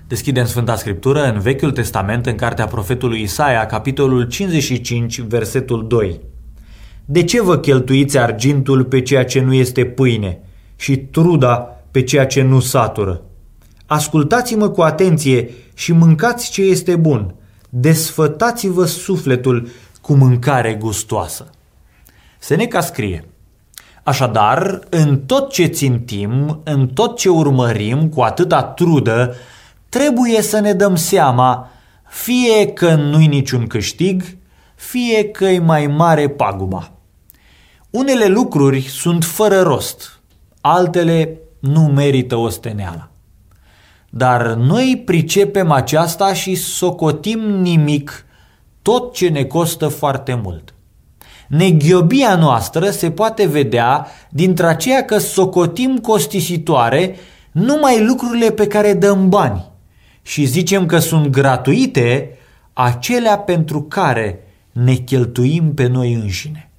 Deschidem Sfânta Scriptură în Vechiul Testament, în cartea profetului Isaia, capitolul 55, versetul 2. De ce vă cheltuiți argintul pe ceea ce nu este pâine și truda pe ceea ce nu satură? Ascultați-mă cu atenție și mâncați ce este bun. Desfătați-vă sufletul cu mâncare gustoasă. Seneca scrie: așadar, în tot ce țintim, în tot ce urmărim cu atâta trudă, trebuie să ne dăm seama, fie că nu-i niciun câștig, fie că-i mai mare paguba. Unele lucruri sunt fără rost, altele nu merită osteneala. Dar noi pricepem aceasta și socotim nimic tot ce ne costă foarte mult. Neghiobia noastră se poate vedea dintre aceea că socotim costisitoare numai lucrurile pe care dăm bani și zicem că sunt gratuite acelea pentru care ne cheltuim pe noi înșine.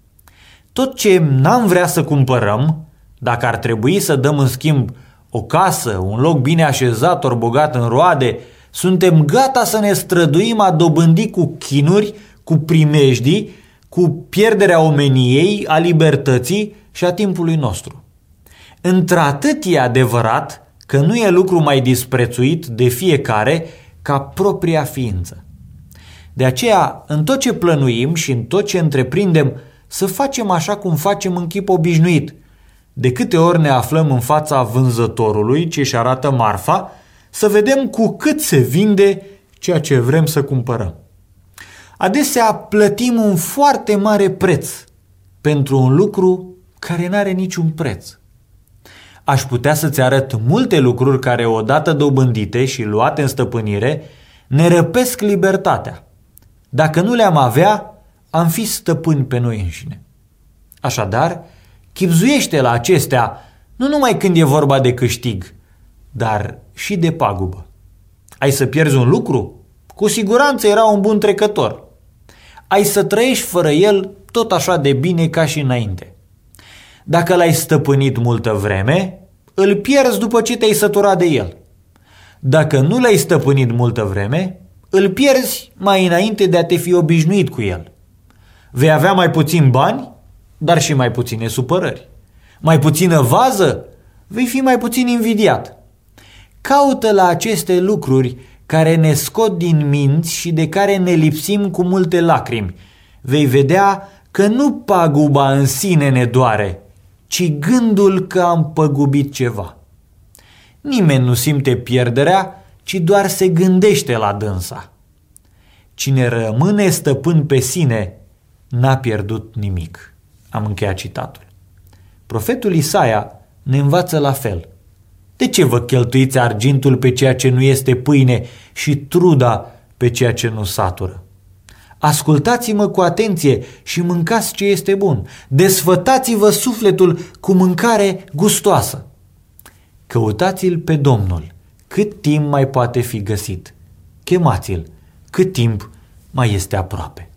Tot ce n-am vrea să cumpărăm, dacă ar trebui să dăm în schimb o casă, un loc bine așezat ori bogat în roade, suntem gata să ne străduim a dobândi cu chinuri, cu primejdii, cu pierderea omeniei, a libertății și a timpului nostru. Într-atât e adevărat că nu e lucru mai disprețuit de fiecare ca propria ființă. De aceea, în tot ce plănuim și în tot ce întreprindem, să facem așa cum facem în chip obișnuit. De câte ori ne aflăm în fața vânzătorului ce își arată marfa, să vedem cu cât se vinde ceea ce vrem să cumpărăm. Adesea plătim un foarte mare preț pentru un lucru care n-are niciun preț. Aș putea să-ți arăt multe lucruri care, odată dobândite și luate în stăpânire, ne răpesc libertatea. Dacă nu le-am avea, am fi stăpâni pe noi înșine. Așadar, chibzuiește la acestea nu numai când e vorba de câștig, dar și de pagubă. Ai să pierzi un lucru? Cu siguranță era un bun trecător. Ai să trăiești fără el tot așa de bine ca și înainte. Dacă l-ai stăpânit multă vreme, îl pierzi după ce te-ai săturat de el. Dacă nu l-ai stăpânit multă vreme, îl pierzi mai înainte de a te fi obișnuit cu el. Vei avea mai puțin bani, dar și mai puține supărări. Mai puțină vază, vei fi mai puțin invidiat. Caută la aceste lucruri care ne scot din minți și de care ne lipsim cu multe lacrimi. Vei vedea că nu paguba în sine ne doare, ci gândul că am păgubit ceva. Nimeni nu simte pierderea, ci doar se gândește la dânsa. Cine rămâne stăpân pe sine, n-a pierdut nimic. Am încheiat citatul. Profetul Isaia ne învață la fel. De ce vă cheltuiți argintul pe ceea ce nu este pâine și truda pe ceea ce nu satură? Ascultați-mă cu atenție și mâncați ce este bun. Desfătați-vă sufletul cu mâncare gustoasă. Căutați-l pe Domnul cât timp mai poate fi găsit. Chemați-l cât timp mai este aproape.